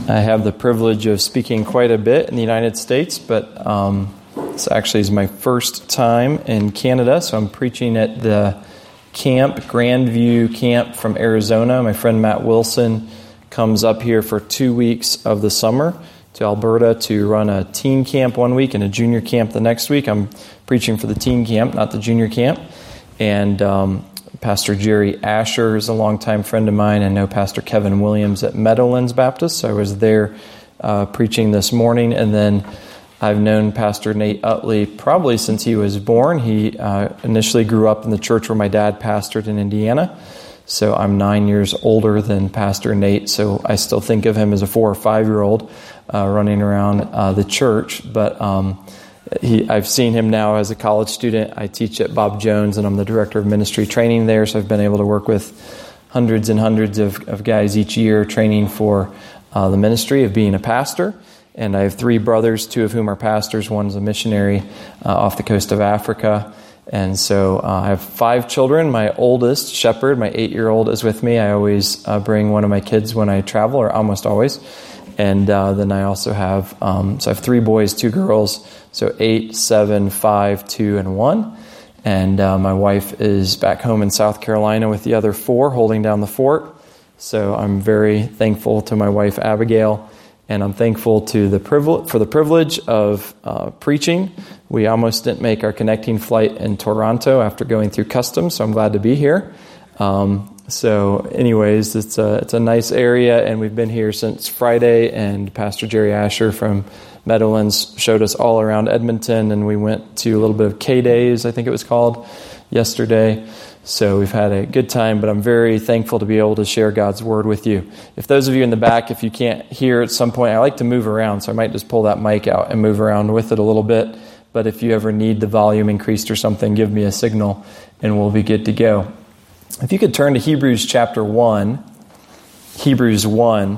I have the privilege of speaking quite a bit in the United States, but this actually is my first time in Canada, so I'm preaching at the camp, Grandview Camp from Arizona. My friend Matt Wilson comes up here for 2 weeks of the summer to Alberta to run a teen camp 1 week and a junior camp the next week. I'm preaching for the teen camp, not the junior camp. And Pastor Jerry Asher is a longtime friend of mine. I know Pastor Kevin Williams at Meadowlands Baptist, so I was there preaching this morning. And then I've known Pastor Nate Utley probably since he was born. He initially grew up in the church where my dad pastored in Indiana. So I'm 9 years older than Pastor Nate, so I still think of him as a 4 or 5 year old running around the church. But I've seen him now as a college student. I teach at Bob Jones, and I'm the director of ministry training there, so I've been able to work with hundreds and hundreds of guys each year training for the ministry of being a pastor. And I have 3 brothers, 2 of whom are pastors. One's a missionary off the coast of Africa. And so I have 5 children. My oldest, Shepherd, my 8-year-old, is with me. I always bring one of my kids when I travel, or almost always. And then I also have, so I have 3 boys, 2 girls, so 8, 7, 5, 2, and 1. And my wife is back home in South Carolina with the other 4, holding down the fort. So I'm very thankful to my wife, Abigail. And I'm thankful to for the privilege of preaching. We almost didn't make our connecting flight in Toronto after going through customs, so I'm glad to be here. So anyways, it's a nice area, and we've been here since Friday, and Pastor Jerry Asher from Meadowlands showed us all around Edmonton, and we went to a little bit of K-Days, I think it was called, yesterday. So we've had a good time, but I'm very thankful to be able to share God's Word with you. If those of you in the back, if you can't hear at some point, I like to move around, so I might just pull that mic out and move around with it a little bit. But if you ever need the volume increased or something, give me a signal, and we'll be good to go. If you could turn to Hebrews chapter 1, Hebrews 1,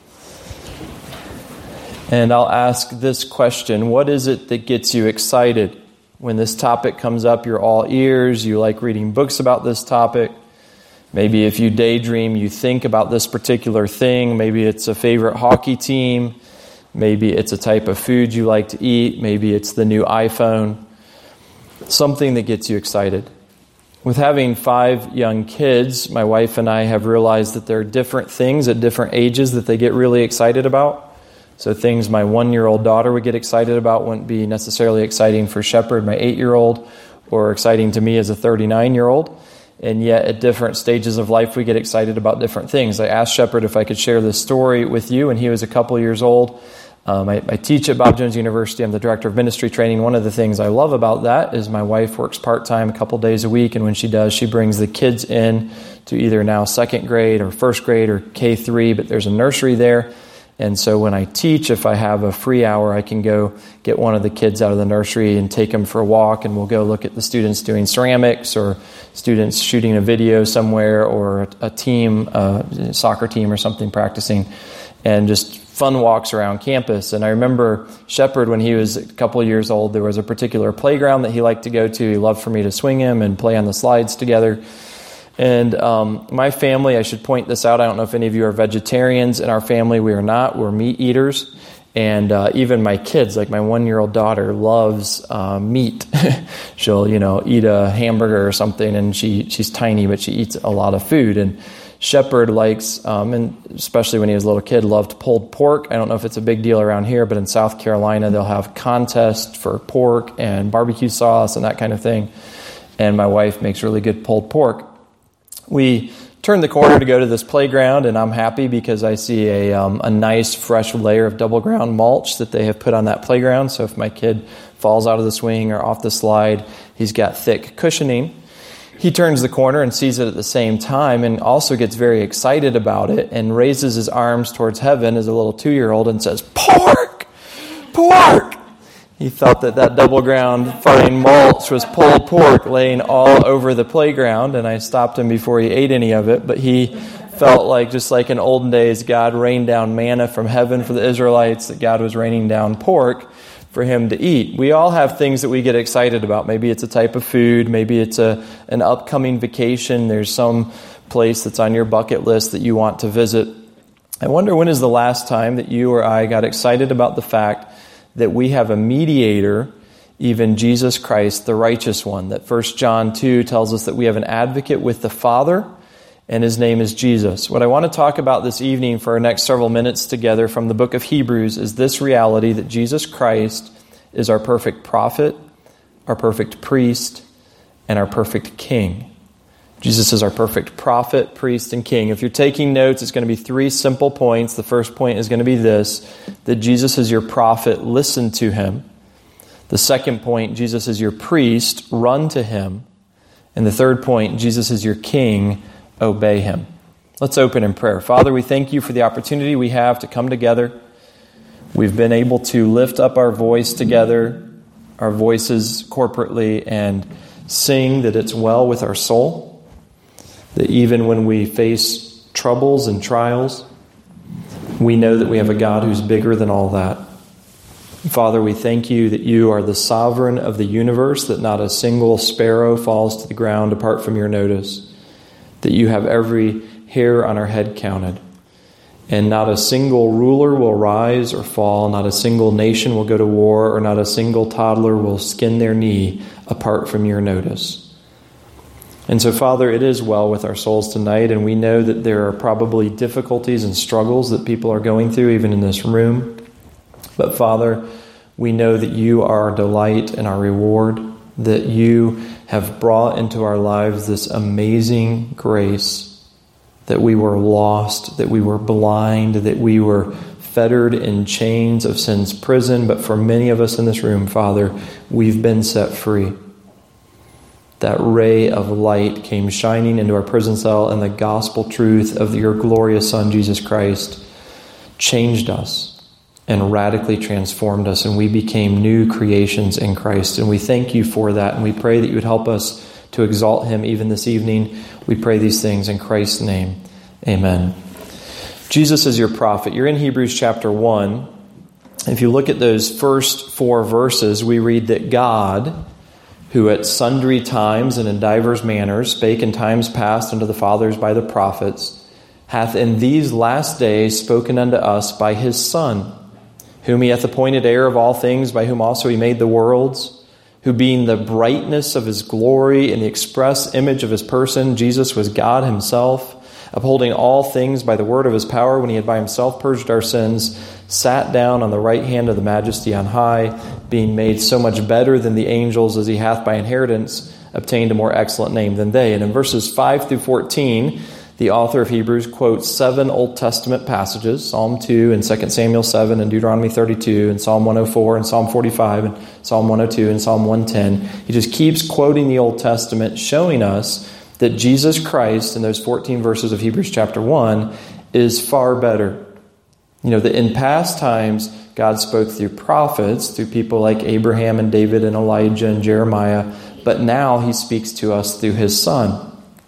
and I'll ask this question: what is it that gets you excited? When this topic comes up, you're all ears. You like reading books about this topic. Maybe if you daydream, you think about this particular thing. Maybe it's a favorite hockey team. Maybe it's a type of food you like to eat. Maybe it's the new iPhone. Something that gets you excited. With having 5 young kids, my wife and I have realized that there are different things at different ages that they get really excited about. So things my 1-year-old daughter would get excited about wouldn't be necessarily exciting for Shepherd, my 8-year-old, or exciting to me as a 39-year-old. And yet at different stages of life, we get excited about different things. I asked Shepherd if I could share this story with you when he was a couple years old. I teach at Bob Jones University. I'm the director of ministry training. One of the things I love about that is my wife works part-time a couple days a week, and when she does, she brings the kids in to either now 2nd grade or 1st grade or K3, but there's a nursery there. And so when I teach, if I have a free hour, I can go get one of the kids out of the nursery and take them for a walk, and we'll go look at the students doing ceramics or students shooting a video somewhere or a team, a soccer team or something practicing, and just fun walks around campus. And I remember Shepherd, when he was a couple of years old, there was a particular playground that he liked to go to. He loved for me to swing him and play on the slides together. And my family, I should point this out, I don't know if any of you are vegetarians. In our family, we are not. We're meat eaters. And even my kids, like my 1-year-old daughter, loves meat. She'll, eat a hamburger or something, and she's tiny, but she eats a lot of food. And Shepherd likes, and especially when he was a little kid, loved pulled pork. I don't know if it's a big deal around here, but in South Carolina, they'll have contests for pork and barbecue sauce and that kind of thing. And my wife makes really good pulled pork. We turn the corner to go to this playground, and I'm happy because I see a nice fresh layer of double ground mulch that they have put on that playground. So if my kid falls out of the swing or off the slide, he's got thick cushioning. He turns the corner and sees it at the same time, and also gets very excited about it and raises his arms towards heaven as a little 2-year-old and says, "Pork! Pork!" He thought that double ground farting mulch was pulled pork laying all over the playground, and I stopped him before he ate any of it. But he felt like, just like in olden days, God rained down manna from heaven for the Israelites, that God was raining down pork for him to eat. We all have things that we get excited about. Maybe it's a type of food. Maybe it's an upcoming vacation. There's some place that's on your bucket list that you want to visit. I wonder when is the last time that you or I got excited about the fact that we have a mediator, even Jesus Christ, the righteous one, that 1 John 2 tells us that we have an advocate with the Father, and his name is Jesus. What I want to talk about this evening for our next several minutes together from the book of Hebrews is this reality that Jesus Christ is our perfect prophet, our perfect priest, and our perfect king. Jesus is our perfect prophet, priest, and king. If you're taking notes, it's going to be 3 simple points. The first point is going to be this, that Jesus is your prophet, listen to him. The second point, Jesus is your priest, run to him. And the third point, Jesus is your king, obey him. Let's open in prayer. Father, we thank you for the opportunity we have to come together. We've been able to lift up our voice together, our voices corporately, and sing that it's well with our soul. That even when we face troubles and trials, we know that we have a God who's bigger than all that. Father, we thank you that you are the sovereign of the universe, that not a single sparrow falls to the ground apart from your notice, that you have every hair on our head counted, and not a single ruler will rise or fall, not a single nation will go to war, or not a single toddler will skin their knee apart from your notice. And so, Father, it is well with our souls tonight, and we know that there are probably difficulties and struggles that people are going through, even in this room. But, Father, we know that you are our delight and our reward, that you have brought into our lives this amazing grace, that we were lost, that we were blind, that we were fettered in chains of sin's prison. But for many of us in this room, Father, we've been set free. That ray of light came shining into our prison cell, and the gospel truth of your glorious Son, Jesus Christ, changed us and radically transformed us, and we became new creations in Christ. And we thank you for that, and we pray that you would help us to exalt him even this evening. We pray these things in Christ's name. Amen. Jesus is your prophet. You're in Hebrews chapter 1. If you look at those first 4 verses, we read that God, who at sundry times and in divers manners spake in times past unto the fathers by the prophets, hath in these last days spoken unto us by his Son, whom he hath appointed heir of all things, by whom also he made the worlds, who being the brightness of his glory and the express image of his person, Jesus was God himself, upholding all things by the word of his power, when he had by himself purged our sins, sat down on the right hand of the majesty on high, being made so much better than the angels, as he hath by inheritance obtained a more excellent name than they. And in verses 5 through 14, the author of Hebrews quotes 7 Old Testament passages, Psalm 2 and 2 Samuel 7 and Deuteronomy 32 and Psalm 104 and Psalm 45 and Psalm 102 and Psalm 110. He just keeps quoting the Old Testament, showing us that Jesus Christ, in those 14 verses of Hebrews chapter 1, is far better. You know, that in past times, God spoke through prophets, through people like Abraham and David and Elijah and Jeremiah, but now he speaks to us through his Son.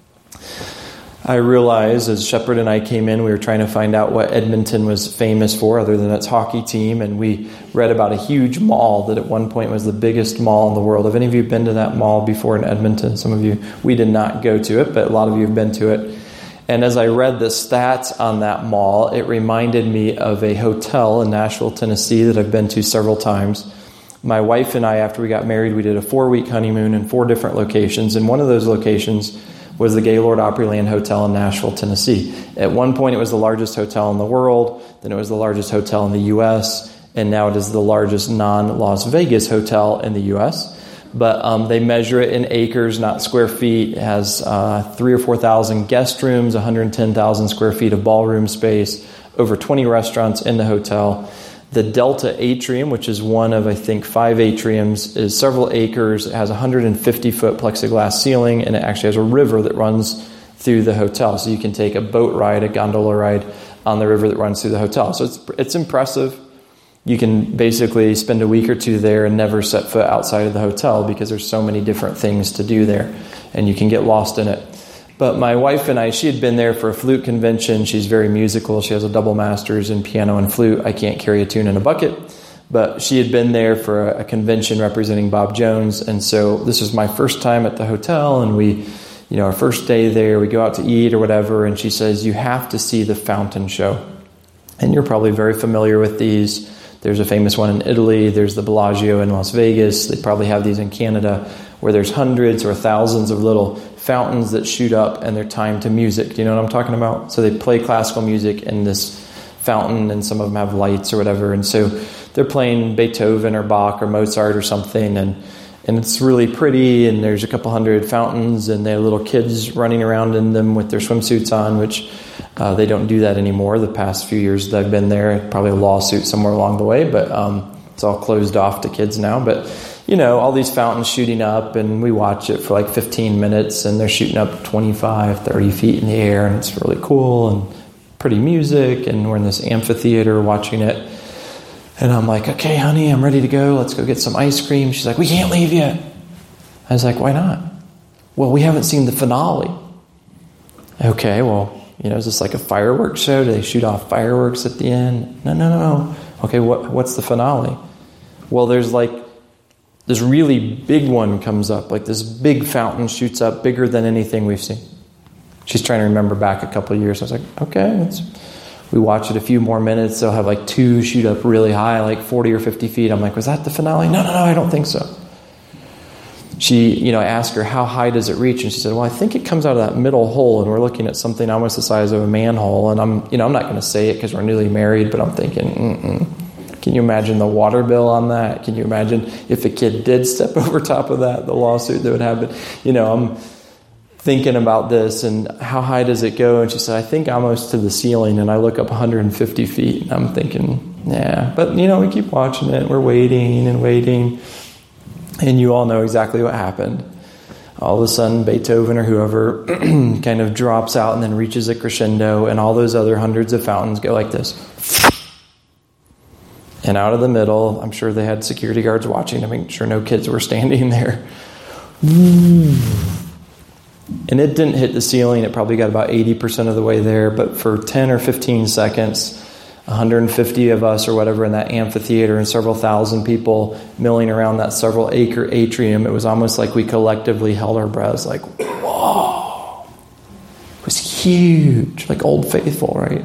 I realized as Shepard and I came in, we were trying to find out what Edmonton was famous for other than its hockey team, and we read about a huge mall that at one point was the biggest mall in the world. Have any of you been to that mall before in Edmonton? Some of you, we did not go to it, but a lot of you have been to it. And as I read the stats on that mall, it reminded me of a hotel in Nashville, Tennessee that I've been to several times. My wife and I, after we got married, we did a 4-week honeymoon in 4 different locations, and one of those locations was the Gaylord Opryland Hotel in Nashville, Tennessee. At one point, it was the largest hotel in the world, then it was the largest hotel in the U.S., and now it is the largest non-Las Vegas hotel in the U.S., but they measure it in acres, not square feet. It has 3,000 or 4,000 guest rooms, 110,000 square feet of ballroom space, over 20 restaurants in the hotel. The Delta Atrium, which is one of, I think, 5 atriums, is several acres. It has a 150-foot plexiglass ceiling, and it actually has a river that runs through the hotel. So you can take a boat ride, a gondola ride on the river that runs through the hotel. So it's impressive. You can basically spend a week or 2 there and never set foot outside of the hotel because there's so many different things to do there, and you can get lost in it. But my wife and I, she had been there for a flute convention. She's very musical. She has a double master's in piano and flute. I can't carry a tune in a bucket. But she had been there for a convention representing Bob Jones. And so this was my first time at the hotel. And we, our first day there, we go out to eat or whatever. And she says, you have to see the fountain show. And you're probably very familiar with these. There's a famous one in Italy. There's the Bellagio in Las Vegas. They probably have these in Canada, where there's hundreds or thousands of little fountains that shoot up and they're timed to music. Do you know what I'm talking about? So they play classical music in this fountain, and some of them have lights or whatever. And so they're playing Beethoven or Bach or Mozart or something, and it's really pretty, and there's a couple hundred fountains, and they have little kids running around in them with their swimsuits on, which they don't do that anymore. The past few years that I've been there, probably a lawsuit somewhere along the way, but it's all closed off to kids now. But, all these fountains shooting up, and we watch it for like 15 minutes, and they're shooting up 25, 30 feet in the air, and it's really cool, and pretty music, and we're in this amphitheater watching it. And I'm like, okay, honey, I'm ready to go. Let's go get some ice cream. She's like, we can't leave yet. I was like, why not? Well, we haven't seen the finale. Okay, well, is this like a fireworks show? Do they shoot off fireworks at the end? No. Okay, what's the finale? Well, there's like this really big one comes up. Like this big fountain shoots up, bigger than anything we've seen. She's trying to remember back a couple of years. I was like, okay, we watch it a few more minutes. They'll have like two shoot up really high, like 40 or 50 feet. I'm like, was that the finale? No, I don't think so. She, I asked her, how high does it reach? And she said, well, I think it comes out of that middle hole, and we're looking at something almost the size of a manhole. And I'm not going to say it because we're newly married, but I'm thinking, Can you imagine the water bill on that? Can you imagine if a kid did step over top of that, the lawsuit that would happen? I'm thinking about this, and how high does it go? And she said, I think almost to the ceiling. And I look up 150 feet, and I'm thinking, yeah. But, we keep watching it. We're waiting and waiting. And you all know exactly what happened. All of a sudden, Beethoven or whoever kind of drops out and then reaches a crescendo, and all those other hundreds of fountains go like this. And out of the middle, I'm sure they had security guards watching to make sure no kids were standing there. And it didn't hit the ceiling. It probably got about 80% of the way there. But for 10 or 15 seconds, 150 of us or whatever in that amphitheater and several thousand people milling around that several acre atrium, it was almost like we collectively held our breaths like, whoa. It was huge, like Old Faithful, right?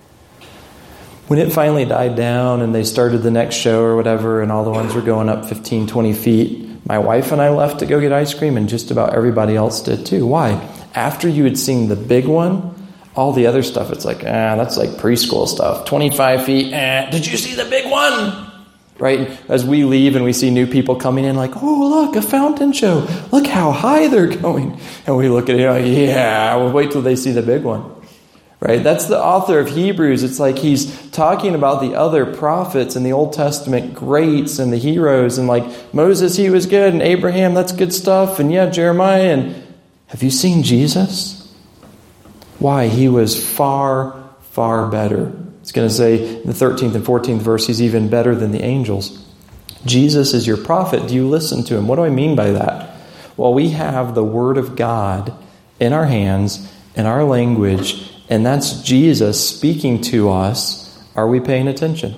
When it finally died down and they started the next show or whatever, and all the ones were going up 15, 20 feet, my wife and I left to go get ice cream, and just about everybody else did too. Why? After you had seen the big one, all the other stuff, it's like, that's like preschool stuff. 25 feet, did you see the big one? Right? As we leave and we see new people coming in, like, oh, look, a fountain show. Look how high they're going. And we look at it like, yeah, we'll wait till they see the big one. Right? That's the author of Hebrews. It's like he's talking about the other prophets and the Old Testament greats and the heroes, and like Moses, he was good, and Abraham, that's good stuff, and yeah, Jeremiah, and have you seen Jesus? Why? He was far, far better. It's going to say in the 13th and 14th verse, he's even better than the angels. Jesus is your prophet. Do you listen to him? What do I mean by that? Well, we have the Word of God in our hands, in our language, and that's Jesus speaking to us. Are we paying attention?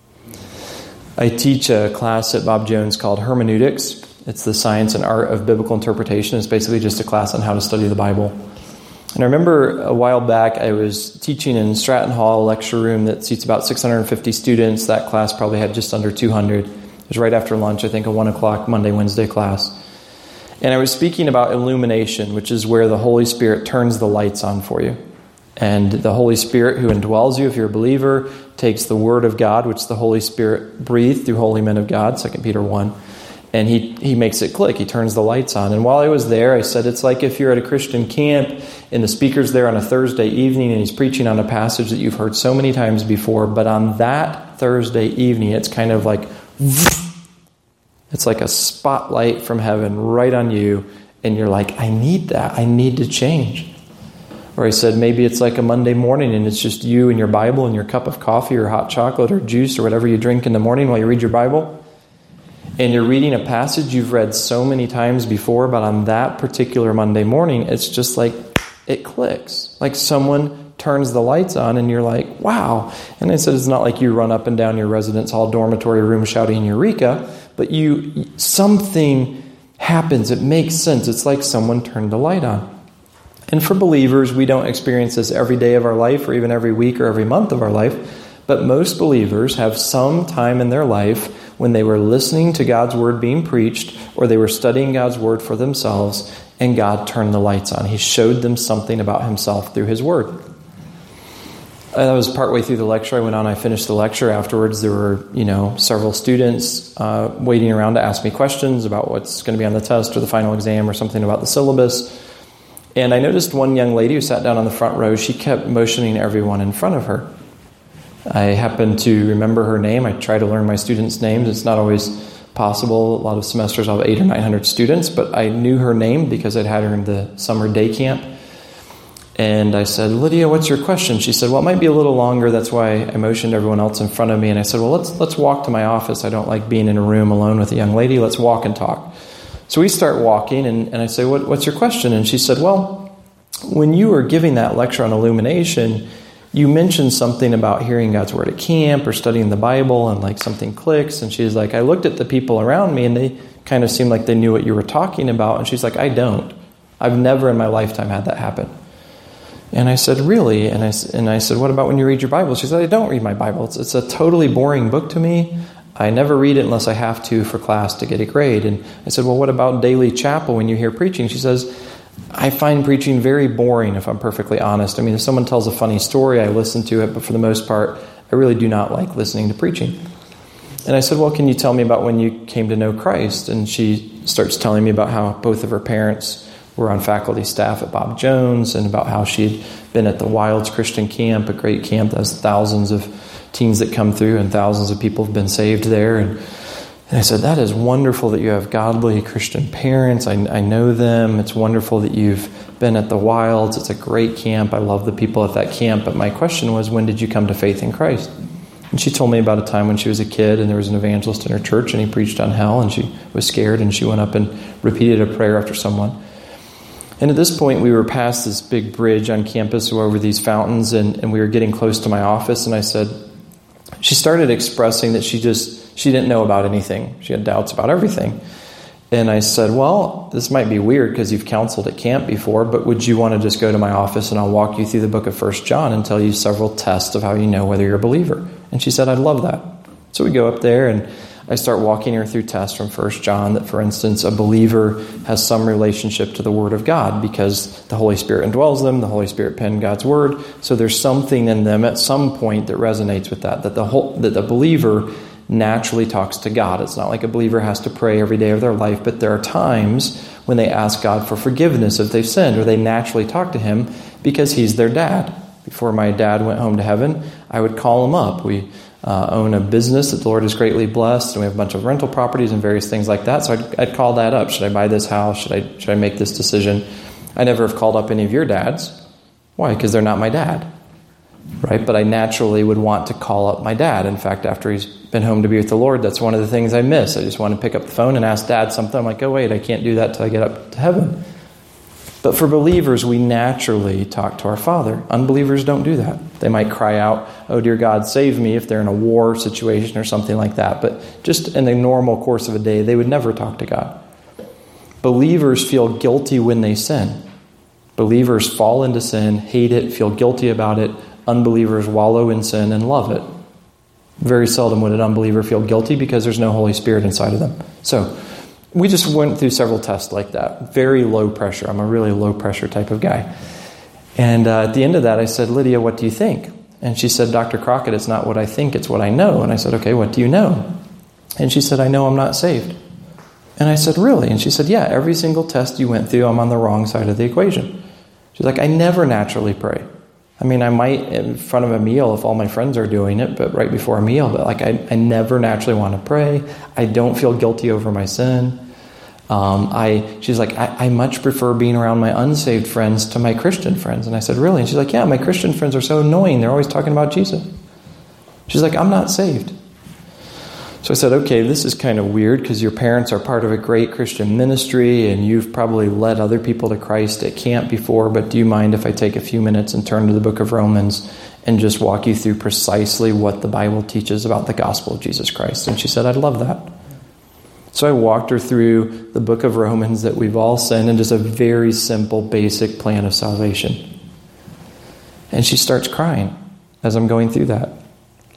I teach a class at Bob Jones called Hermeneutics. It's the science and art of biblical interpretation. It's basically just a class on how to study the Bible. And I remember a while back I was teaching in Stratton Hall, a lecture room that seats about 650 students. That class probably had just under 200. It was right after lunch, I think a 1 o'clock Monday, Wednesday class. And I was speaking about illumination, which is where the Holy Spirit turns the lights on for you. And the Holy Spirit who indwells you, if you're a believer, takes the Word of God, which the Holy Spirit breathed through holy men of God, 2 Peter 1, and he makes it click. He turns the lights on. And while I was there, I said, it's like if you're at a Christian camp and the speaker's there on a Thursday evening and he's preaching on a passage that you've heard so many times before, but on that Thursday evening, it's kind of like, it's like a spotlight from heaven right on you, and you're like, I need that. I need to change. Or I said, maybe it's like a Monday morning and it's just you and your Bible and your cup of coffee or hot chocolate or juice or whatever you drink in the morning while you read your Bible. And you're reading a passage you've read so many times before, but on that particular Monday morning, it's just like it clicks. Like someone turns the lights on and you're like, wow. And I said, it's not like you run up and down your residence hall dormitory room shouting Eureka, but something happens. It makes sense. It's like someone turned the light on. And for believers, we don't experience this every day of our life or even every week or every month of our life. but most believers have some time in their life when they were listening to God's word being preached, or they were studying God's word for themselves, and God turned the lights on. He showed them something about himself through his word. That was partway through the lecture. I went on, I finished the lecture. Afterwards, there were, several students waiting around to ask me questions about what's going to be on the test or the final exam or something about the syllabus. And I noticed one young lady who sat down on the front row, she kept motioning everyone in front of her. I happened to remember her name. I try to learn my students' names. It's not always possible. A lot of semesters I'll have 800 or 900 students, but I knew her name because I'd had her in the summer day camp. And I said, Lydia, what's your question? She said, well, it might be a little longer. That's why I motioned everyone else in front of me. And I said, well, let's walk to my office. I don't like being in a room alone with a young lady. Let's walk and talk. So we start walking, and I say, what's your question? And she said, well, when you were giving that lecture on illumination, you mentioned something about hearing God's word at camp or studying the Bible, and like something clicks. And she's like, I looked at the people around me, and they kind of seemed like they knew what you were talking about. And she's like, I don't. I've never in my lifetime had that happen. And I said, really? And I said, what about when you read your Bible? She said, I don't read my Bible. It's a totally boring book to me. I never read it unless I have to for class to get a grade. And I said, well, what about daily chapel when you hear preaching? She says, I find preaching very boring, if I'm perfectly honest. I mean, if someone tells a funny story, I listen to it, but for the most part, I really do not like listening to preaching. And I said, well, can you tell me about when you came to know Christ? And she starts telling me about how both of her parents were on faculty staff at Bob Jones, and about how she'd been at the Wilds Christian Camp, a great camp that has thousands of teens that come through, and thousands of people have been saved there. And I said, that is wonderful that you have godly Christian parents. I know them. It's wonderful that you've been at the Wilds. It's a great camp. I love the people at that camp. But my question was, when did you come to faith in Christ? And she told me about a time when she was a kid, and there was an evangelist in her church, and he preached on hell, and she was scared, and she went up and repeated a prayer after someone. And at this point, we were past this big bridge on campus over these fountains, and we were getting close to my office, and I said, she started expressing that she didn't know about anything. She had doubts about everything. And I said, well, this might be weird because you've counseled at camp before, but would you want to just go to my office and I'll walk you through the book of 1 John and tell you several tests of how you know whether you're a believer? And she said, I'd love that. So we go up there, and I start walking her through tests from 1 John that, for instance, a believer has some relationship to the Word of God because the Holy Spirit indwells them, the Holy Spirit penned God's Word, so there's something in them at some point that resonates with that the believer naturally talks to God. It's not like a believer has to pray every day of their life, but there are times when they ask God for forgiveness if they've sinned, or they naturally talk to Him because He's their dad. Before my dad went home to heaven, I would call him up. We own a business that the Lord has greatly blessed, and we have a bunch of rental properties and various things like that. So I'd call that up. Should I buy this house? Should I make this decision? I never have called up any of your dads. Why? Because they're not my dad, right? But I naturally would want to call up my dad. In fact, after he's been home to be with the Lord, that's one of the things I miss. I just want to pick up the phone and ask Dad something. I'm like, oh wait, I can't do that till I get up to heaven. But for believers, we naturally talk to our Father. Unbelievers don't do that. They might cry out, oh dear God, save me, if they're in a war situation or something like that. But just in the normal course of a day, they would never talk to God. Believers feel guilty when they sin. Believers fall into sin, hate it, feel guilty about it. Unbelievers wallow in sin and love it. Very seldom would an unbeliever feel guilty because there's no Holy Spirit inside of them. So we just went through several tests like that. Very low pressure. I'm a really low pressure type of guy. And at the end of that, I said, Lydia, what do you think? And she said, Dr. Crockett, it's not what I think, it's what I know. And I said, okay, what do you know? And she said, I know I'm not saved. And I said, really? And she said, yeah, every single test you went through, I'm on the wrong side of the equation. She's like, I never naturally pray. I mean, I might in front of a meal if all my friends are doing it, but right before a meal. But like, I never naturally want to pray. I don't feel guilty over my sin. She's like, I much prefer being around my unsaved friends to my Christian friends. And I said, really? And she's like, yeah, my Christian friends are so annoying. They're always talking about Jesus. She's like, I'm not saved. So I said, okay, this is kind of weird because your parents are part of a great Christian ministry and you've probably led other people to Christ at camp before, but do you mind if I take a few minutes and turn to the book of Romans and just walk you through precisely what the Bible teaches about the gospel of Jesus Christ? And she said, I'd love that. So I walked her through the book of Romans that we've all sinned and just a very simple, basic plan of salvation. And she starts crying as I'm going through that.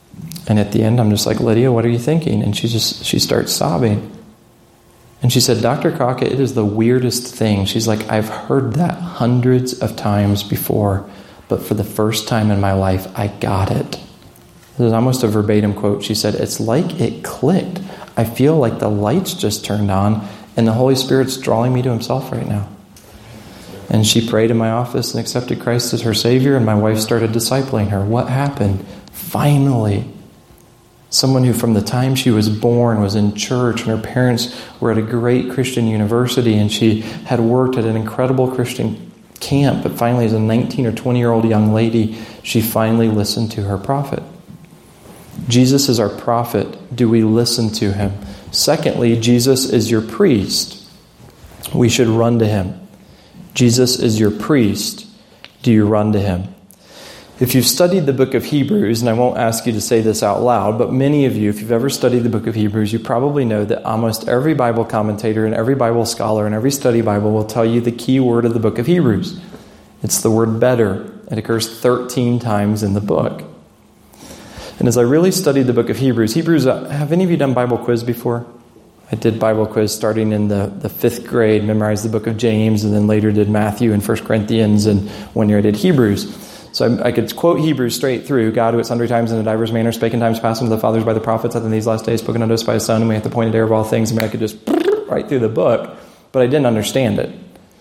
And at the end, I'm just like, Lydia, what are you thinking? And she starts sobbing. And she said, Dr. Crockett, it is the weirdest thing. She's like, I've heard that hundreds of times before, but for the first time in my life, I got it. This is almost a verbatim quote. She said, it's like it clicked. I feel like the lights just turned on and the Holy Spirit's drawing me to himself right now. And she prayed in my office and accepted Christ as her Savior, and my wife started discipling her. What happened? Finally, someone who from the time she was born was in church, and her parents were at a great Christian university, and she had worked at an incredible Christian camp, but finally as a 19 or 20-year-old young lady, she finally listened to her prophet. Jesus is our prophet. Do we listen to him? Secondly, Jesus is your priest. We should run to him. Jesus is your priest. Do you run to him? If you've studied the book of Hebrews, and I won't ask you to say this out loud, but many of you, if you've ever studied the book of Hebrews, you probably know that almost every Bible commentator and every Bible scholar and every study Bible will tell you the key word of the book of Hebrews. It's the word better. It occurs 13 times in the book. And as I really studied the book of Hebrews, have any of you done Bible quiz before? I did Bible quiz starting in the 5th grade, memorized the book of James, and then later did Matthew and 1 Corinthians, and one year I did Hebrews. So I could quote Hebrews straight through. God, who at sundry times and in divers manners spake in times past unto the fathers by the prophets, hath in these last days spoken unto us by his Son, and we hath appointed heir of all things. I mean, I could just right through the book, but I didn't understand it.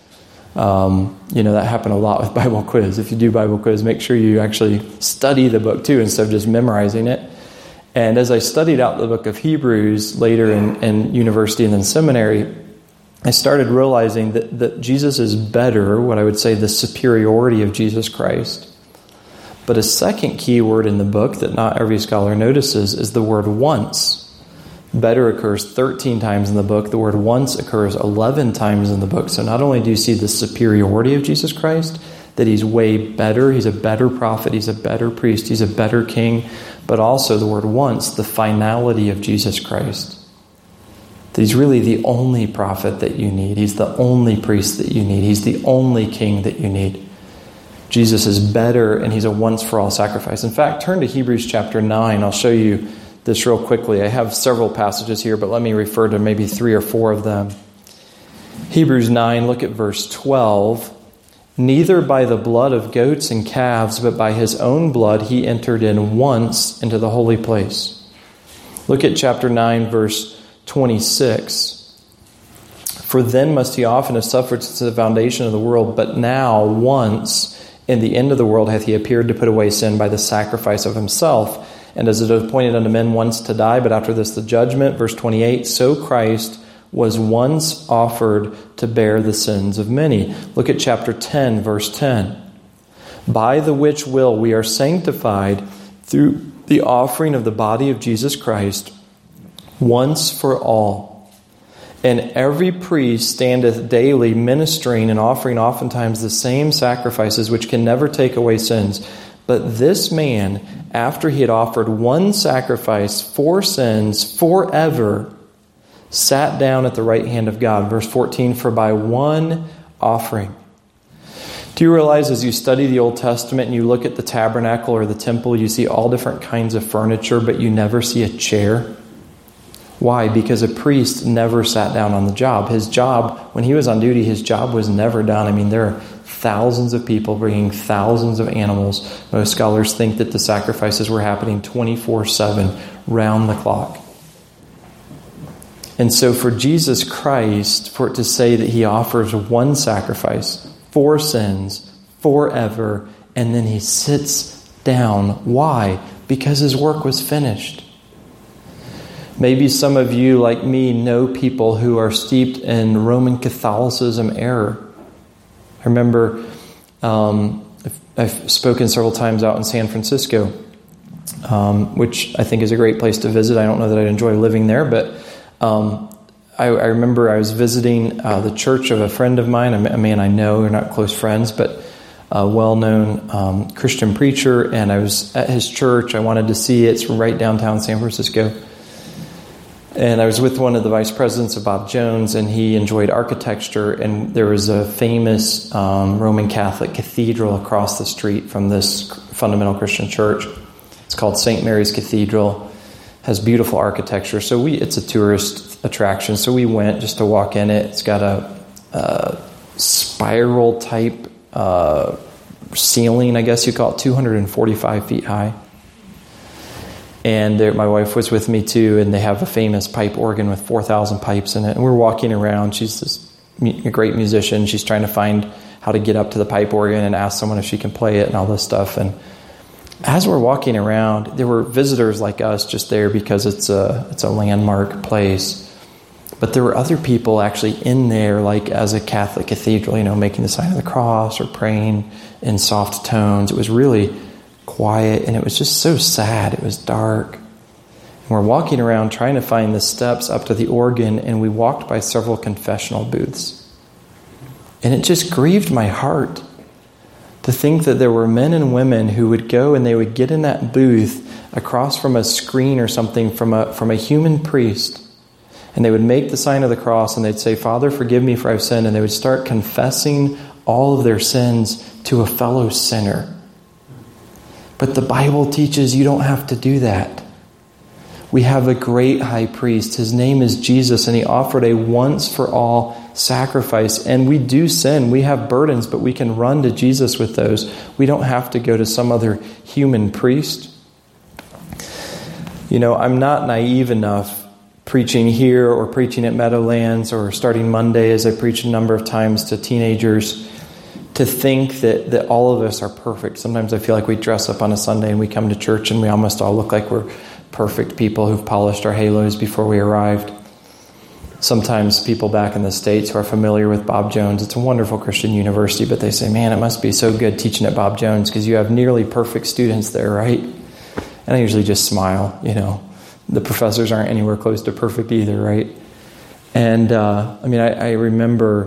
That happened a lot with Bible quiz. If you do Bible quiz, make sure you actually study the book too, instead of just memorizing it. And as I studied out the book of Hebrews later in university and then seminary, I started realizing that Jesus is better, what I would say the superiority of Jesus Christ. But a second key word in the book that not every scholar notices is the word once. Better occurs 13 times in the book. The word once occurs 11 times in the book. So not only do you see the superiority of Jesus Christ, that he's way better, he's a better prophet, he's a better priest, he's a better king, but also the word once, the finality of Jesus Christ. That he's really the only prophet that you need. He's the only priest that you need. He's the only king that you need. Jesus is better, and he's a once-for-all sacrifice. In fact, turn to Hebrews chapter 9. I'll show you this real quickly. I have several passages here, but let me refer to maybe 3 or 4 of them. Hebrews 9, look at verse 12. Neither by the blood of goats and calves, but by his own blood he entered in once into the holy place. Look at chapter 9, verse 26. For then must he often have suffered since the foundation of the world, but now once in the end of the world hath he appeared to put away sin by the sacrifice of himself. And as it is appointed unto men once to die, but after this the judgment. Verse 28, so Christ was once offered to bear the sins of many. Look at chapter 10, verse 10. By the which will we are sanctified through the offering of the body of Jesus Christ once for all. And every priest standeth daily ministering and offering oftentimes the same sacrifices which can never take away sins. But this man, after he had offered one sacrifice for sins forever, sat down at the right hand of God. Verse 14, for by one offering. Do you realize as you study the Old Testament and you look at the tabernacle or the temple, you see all different kinds of furniture, but you never see a chair? Why? Because a priest never sat down on the job. His job, when he was on duty, his job was never done. I mean, there are thousands of people bringing thousands of animals. Most scholars think that the sacrifices were happening 24/7, round the clock. And so for Jesus Christ, for it to say that he offers one sacrifice for sins forever, and then he sits down. Why? Because his work was finished. Maybe some of you, like me, know people who are steeped in Roman Catholicism error. I remember I've spoken several times out in San Francisco, which I think is a great place to visit. I don't know that I'd enjoy living there, but I remember I was visiting the church of a friend of mine, a man I know, we're not close friends, but a well-known Christian preacher, and I was at his church. I wanted to see it. It's right downtown San Francisco. And I was with one of the vice presidents of Bob Jones, and he enjoyed architecture, and there was a famous Roman Catholic cathedral across the street from this fundamental Christian church. It's called St. Mary's Cathedral. Has beautiful architecture. So it's a tourist attraction. So we went just to walk in it. It's got a spiral type ceiling, I guess you call it, 245 feet high. And my wife was with me too, and they have a famous pipe organ with 4,000 pipes in it. And we're walking around. She's a great musician. She's trying to find how to get up to the pipe organ and ask someone if she can play it and all this stuff. And as we're walking around, there were visitors like us just there because it's a landmark place. But there were other people actually in there, like as a Catholic cathedral, making the sign of the cross or praying in soft tones. It was really quiet, and it was just so sad. It was dark. And we're walking around trying to find the steps up to the organ, and we walked by several confessional booths. And it just grieved my heart to think that there were men and women who would go and they would get in that booth across from a screen or something from a human priest, and they would make the sign of the cross, and they'd say, "Father, forgive me for I've sinned," and they would start confessing all of their sins to a fellow sinner. But the Bible teaches you don't have to do that. We have a great high priest. His name is Jesus, and he offered a once-for-all sacrifice. And we do sin. We have burdens, but we can run to Jesus with those. We don't have to go to some other human priest. I'm not naive enough preaching here or preaching at Meadowlands or starting Monday, as I preach a number of times to teenagers, to think that all of us are perfect. Sometimes I feel like we dress up on a Sunday and we come to church and we almost all look like we're perfect people who've polished our halos before we arrived. Sometimes people back in the States who are familiar with Bob Jones, it's a wonderful Christian university, but they say, "Man, it must be so good teaching at Bob Jones because you have nearly perfect students there, right?" And I usually just smile, The professors aren't anywhere close to perfect either, right? And I remember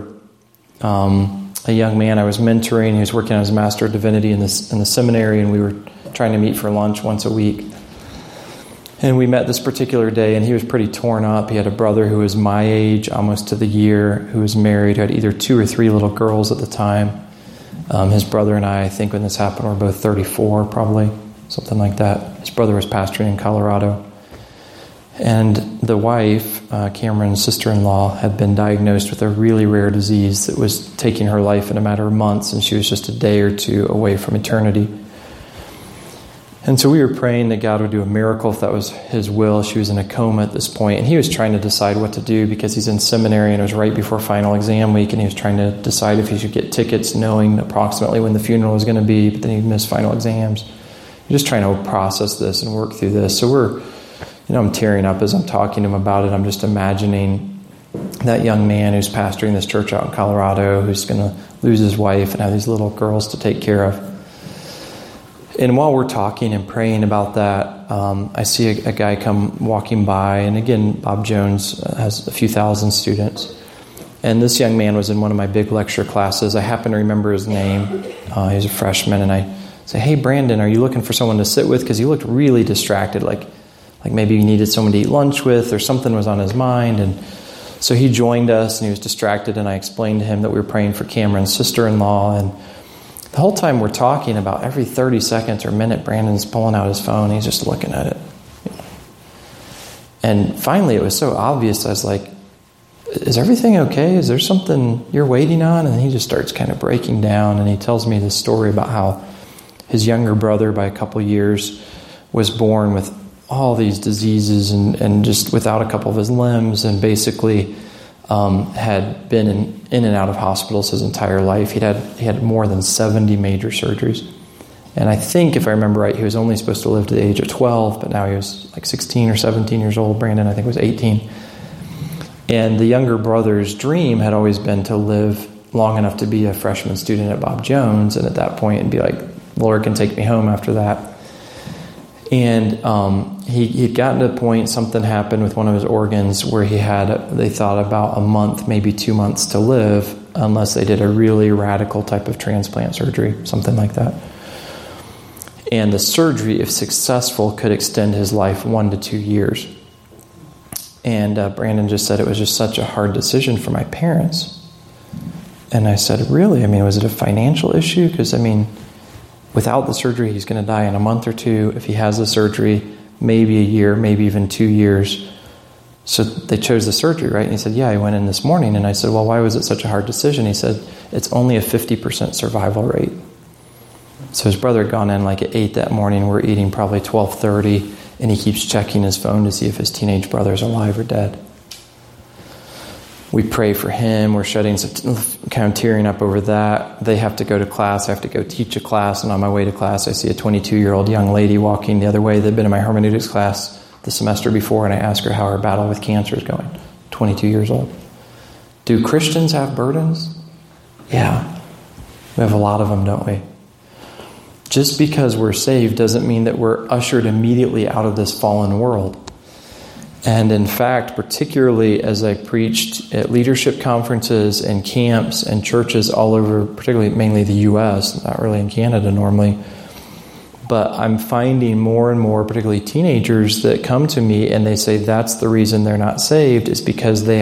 a young man I was mentoring. He was working on his Master of Divinity in the seminary, and we were trying to meet for lunch once a week. And we met this particular day, and he was pretty torn up. He had a brother who was my age, almost to the year, who was married, who had either 2 or 3 little girls at the time. His brother and I think when this happened, were both 34, probably, something like that. His brother was pastoring in Colorado. And the wife, Cameron's sister-in-law, had been diagnosed with a really rare disease that was taking her life in a matter of months, and she was just a day or two away from eternity. And so we were praying that God would do a miracle if that was his will. She was in a coma at this point, and he was trying to decide what to do because he's in seminary, and it was right before final exam week, and he was trying to decide if he should get tickets knowing approximately when the funeral was going to be, but then he'd miss final exams. He's just trying to process this and work through this. So I'm tearing up as I'm talking to him about it. I'm just imagining that young man who's pastoring this church out in Colorado, who's going to lose his wife and have these little girls to take care of. And while we're talking and praying about that, I see a guy come walking by. And again, Bob Jones has a few thousand students. And this young man was in one of my big lecture classes. I happen to remember his name. He's a freshman. And I say, "Hey, Brandon, are you looking for someone to sit with?" Because he looked really distracted, like maybe he needed someone to eat lunch with or something was on his mind. And so he joined us, and he was distracted. And I explained to him that we were praying for Cameron's sister-in-law. And the whole time we're talking, about every 30 seconds or minute, Brandon's pulling out his phone. He's just looking at it. And finally, it was so obvious. I was like, "Is everything okay? Is there something you're waiting on?" And he just starts kind of breaking down. And he tells me this story about how his younger brother, by a couple years, was born with all these diseases and just without a couple of his limbs, and basically had been in and out of hospitals his entire life. He had more than 70 major surgeries. And I think, if I remember right, he was only supposed to live to the age of 12, but now he was like 16 or 17 years old. Brandon, I think, was 18. And the younger brother's dream had always been to live long enough to be a freshman student at Bob Jones, and at that point and be like, "Lord can take me home after that." And he'd gotten to a point, something happened with one of his organs where they thought about a month, maybe 2 months to live, unless they did a really radical type of transplant surgery, something like that. And the surgery, if successful, could extend his life 1 to 2 years. And Brandon just said it was just such a hard decision for my parents. And I said, "Really? Was it a financial issue? Because, Without the surgery, he's going to die in a month or two. If he has the surgery, maybe a year, maybe even 2 years. So they chose the surgery, right? And he said, yeah, I went in this morning. And I said, well, why was it such a hard decision? He said, it's only a 50% survival rate. So his brother had gone in like at 8 that morning. We're eating probably 12:30. And he keeps checking his phone to see if his teenage brother's alive or dead. We pray for him. We're shedding some, kind of tearing up over that. They have to go to class. I have to go teach a class. And on my way to class, I see a 22-year-old young lady walking the other way. They'd been in my hermeneutics class the semester before, and I asked her how her battle with cancer is going. 22 years old. Do Christians have burdens? Yeah. We have a lot of them, don't we? Just because we're saved doesn't mean that we're ushered immediately out of this fallen world. And in fact, particularly as I preached at leadership conferences and camps and churches all over, particularly mainly the U.S., not really in Canada normally, but I'm finding more and more, particularly teenagers, that come to me and they say that's the reason they're not saved, is because they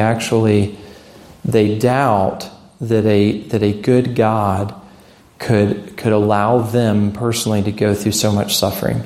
doubt that a good God could allow them personally to go through so much suffering.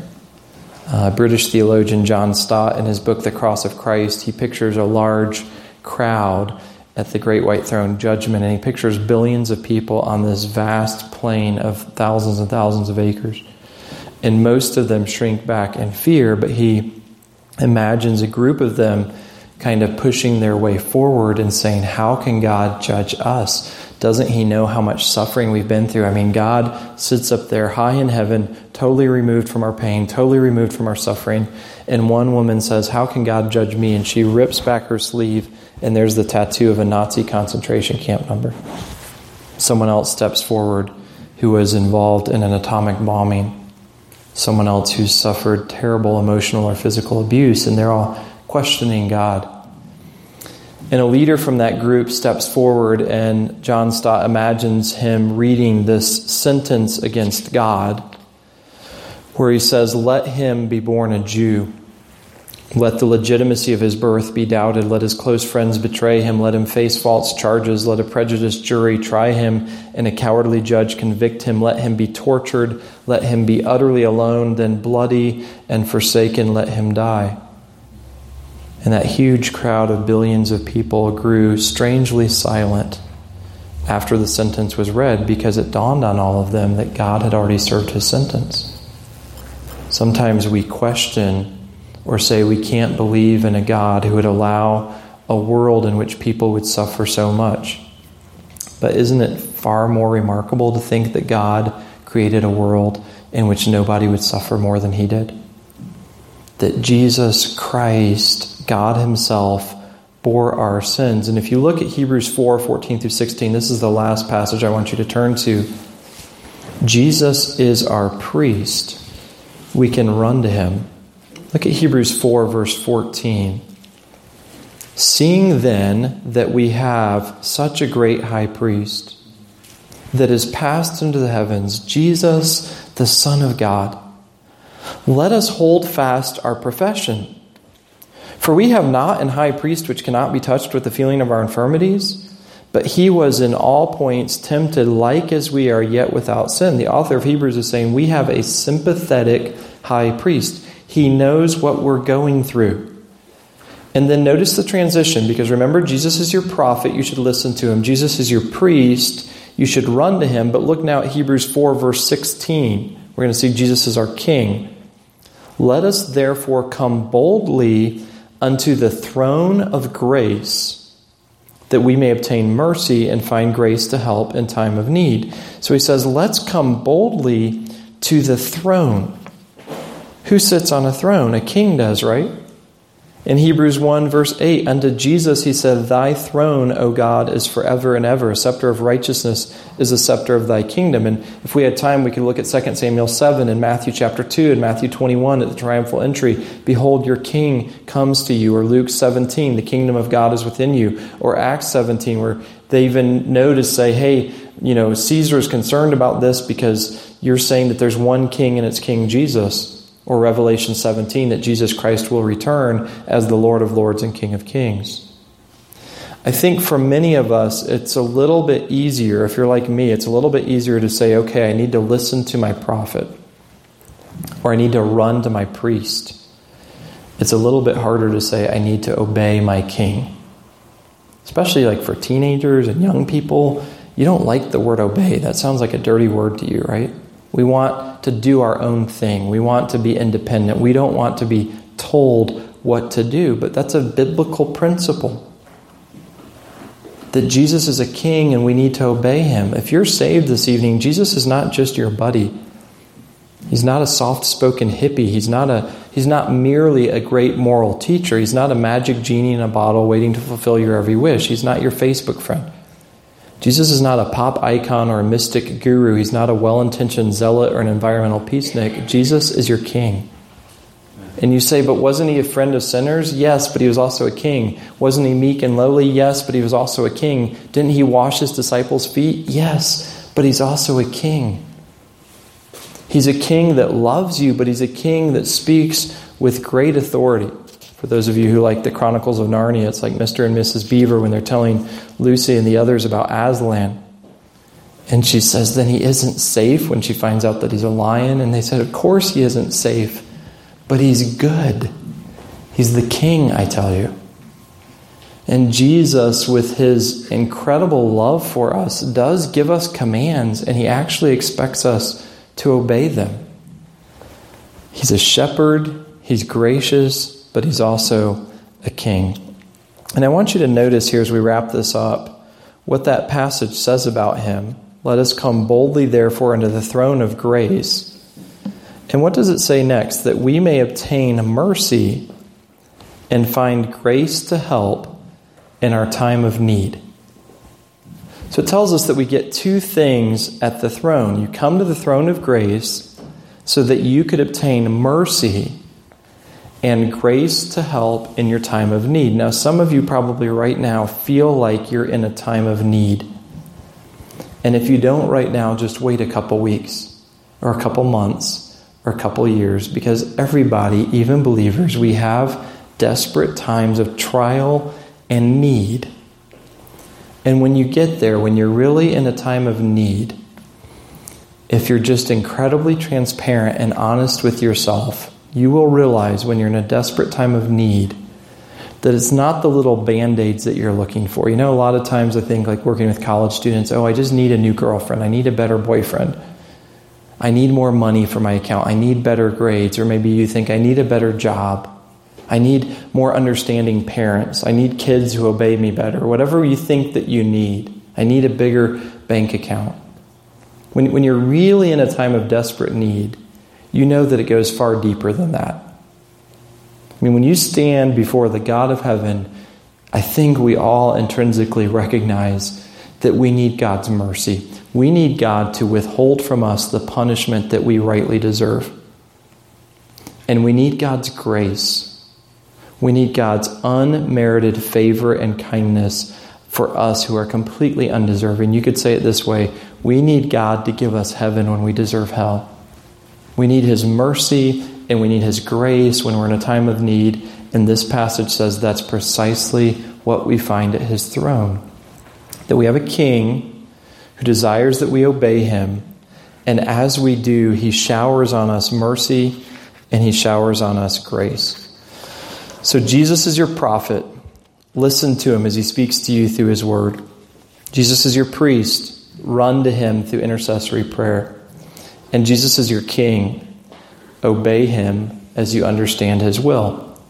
British theologian John Stott, in his book The Cross of Christ, he pictures a large crowd at the Great White Throne Judgment, and he pictures billions of people on this vast plain of thousands and thousands of acres. And most of them shrink back in fear, but he imagines a group of them kind of pushing their way forward and saying, how can God judge us? Doesn't he know how much suffering we've been through? I mean, God sits up there high in heaven, totally removed from our pain, totally removed from our suffering. And one woman says, how can God judge me? And she rips back her sleeve, and there's the tattoo of a Nazi concentration camp number. Someone else steps forward who was involved in an atomic bombing. Someone else who suffered terrible emotional or physical abuse, and they're all questioning God. And a leader from that group steps forward, and John Stott imagines him reading this sentence against God, where he says, let him be born a Jew. Let the legitimacy of his birth be doubted. Let his close friends betray him. Let him face false charges. Let a prejudiced jury try him, and a cowardly judge convict him. Let him be tortured. Let him be utterly alone. Then bloody and forsaken, let him die. And that huge crowd of billions of people grew strangely silent after the sentence was read, because it dawned on all of them that God had already served his sentence. Sometimes we question or say we can't believe in a God who would allow a world in which people would suffer so much. But isn't it far more remarkable to think that God created a world in which nobody would suffer more than he did? That Jesus Christ, God himself, bore our sins. And if you look at Hebrews 4:14-16, this is the last passage I want you to turn to. Jesus is our priest. We can run to him. Look at Hebrews 4, verse 14. Seeing then that we have such a great high priest that is passed into the heavens, Jesus, the Son of God, let us hold fast our profession. For we have not an high priest which cannot be touched with the feeling of our infirmities, but he was in all points tempted like as we are, yet without sin. The author of Hebrews is saying we have a sympathetic high priest. He knows what we're going through. And then notice the transition, because remember, Jesus is your prophet, you should listen to him. Jesus is your priest, you should run to him. But look now at Hebrews 4, verse 16. We're going to see Jesus is our king. Let us therefore come boldly unto the throne of grace, that we may obtain mercy and find grace to help in time of need. So he says, let's come boldly to the throne. Who sits on a throne? A king does, right? In Hebrews 1, verse 8, unto Jesus he said, thy throne, O God, is forever and ever. A scepter of righteousness is a scepter of thy kingdom. And if we had time, we could look at 2 Samuel 7 and Matthew chapter 2 and Matthew 21 at the triumphal entry. Behold, your king comes to you. Or Luke 17, the kingdom of God is within you. Or Acts 17, where they even know to say, hey, Caesar is concerned about this because you're saying that there's one king and it's King Jesus. Or Revelation 17, that Jesus Christ will return as the Lord of Lords and King of Kings. I think for many of us, it's a little bit easier, if you're like me, it's a little bit easier to say, okay, I need to listen to my prophet, or I need to run to my priest. It's a little bit harder to say, I need to obey my king. Especially like for teenagers and young people, you don't like the word obey. That sounds like a dirty word to you, right? We want to do our own thing. We want to be independent. We don't want to be told what to do. But that's a biblical principle. That Jesus is a king and we need to obey him. If you're saved this evening, Jesus is not just your buddy. He's not a soft-spoken hippie. He's not merely a great moral teacher. He's not a magic genie in a bottle waiting to fulfill your every wish. He's not your Facebook friend. Jesus is not a pop icon or a mystic guru. He's not a well-intentioned zealot or an environmental peacenik. Jesus is your king. And you say, but wasn't he a friend of sinners? Yes, but he was also a king. Wasn't he meek and lowly? Yes, but he was also a king. Didn't he wash his disciples' feet? Yes, but he's also a king. He's a king that loves you, but he's a king that speaks with great authority. For those of you who like the Chronicles of Narnia, it's like Mr. and Mrs. Beaver when they're telling Lucy and the others about Aslan. And she says, then he isn't safe when she finds out that he's a lion. And they said, of course he isn't safe, but he's good. He's the king, I tell you. And Jesus, with his incredible love for us, does give us commands, and he actually expects us to obey them. He's a shepherd, he's gracious, but he's also a king. And I want you to notice here as we wrap this up, what that passage says about him. Let us come boldly, therefore, unto the throne of grace. And what does it say next? That we may obtain mercy and find grace to help in our time of need. So it tells us that we get two things at the throne. You come to the throne of grace so that you could obtain mercy and grace to help in your time of need. Now, some of you probably right now feel like you're in a time of need. And if you don't right now, just wait a couple weeks or a couple months or a couple years, because everybody, even believers, we have desperate times of trial and need. And when you get there, when you're really in a time of need, if you're just incredibly transparent and honest with yourself, you will realize when you're in a desperate time of need that it's not the little Band-Aids that you're looking for. You know, a lot of times I think, like working with college students, I just need a new girlfriend. I need a better boyfriend. I need more money for my account. I need better grades. Or maybe you think, I need a better job. I need more understanding parents. I need kids who obey me better. Whatever you think that you need. I need a bigger bank account. When you're really in a time of desperate need, you know that it goes far deeper than that. I mean, when you stand before the God of heaven, I think we all intrinsically recognize that we need God's mercy. We need God to withhold from us the punishment that we rightly deserve. And we need God's grace. We need God's unmerited favor and kindness for us who are completely undeserving. You could say it this way: we need God to give us heaven when we deserve hell. We need his mercy and we need his grace when we're in a time of need. And this passage says that's precisely what we find at his throne. That we have a king who desires that we obey him. And as we do, he showers on us mercy and he showers on us grace. So Jesus is your prophet. Listen to him as he speaks to you through his word. Jesus is your priest. Run to him through intercessory prayer. And Jesus is your king. Obey him as you understand his will.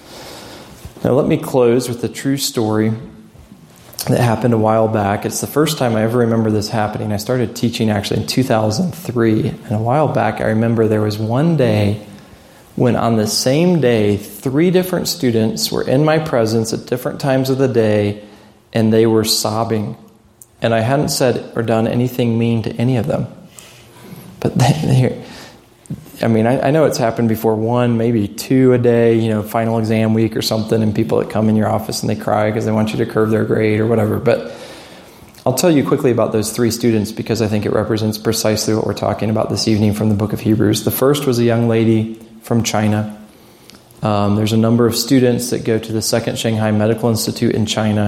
Now let me close with a true story that happened a while back. It's the first time I ever remember this happening. I started teaching actually in 2003. And a while back I remember there was one day when on the same day, 3 different students were in my presence at different times of the day, and they were sobbing. And I hadn't said or done anything mean to any of them. But I know it's happened before, 1, maybe 2 a day, final exam week or something, and people that come in your office and they cry because they want you to curve their grade or whatever. But I'll tell you quickly about those 3 students because I think it represents precisely what we're talking about this evening from the book of Hebrews. The first was a young lady from China. There's a number of students that go to the Second Shanghai Medical Institute in China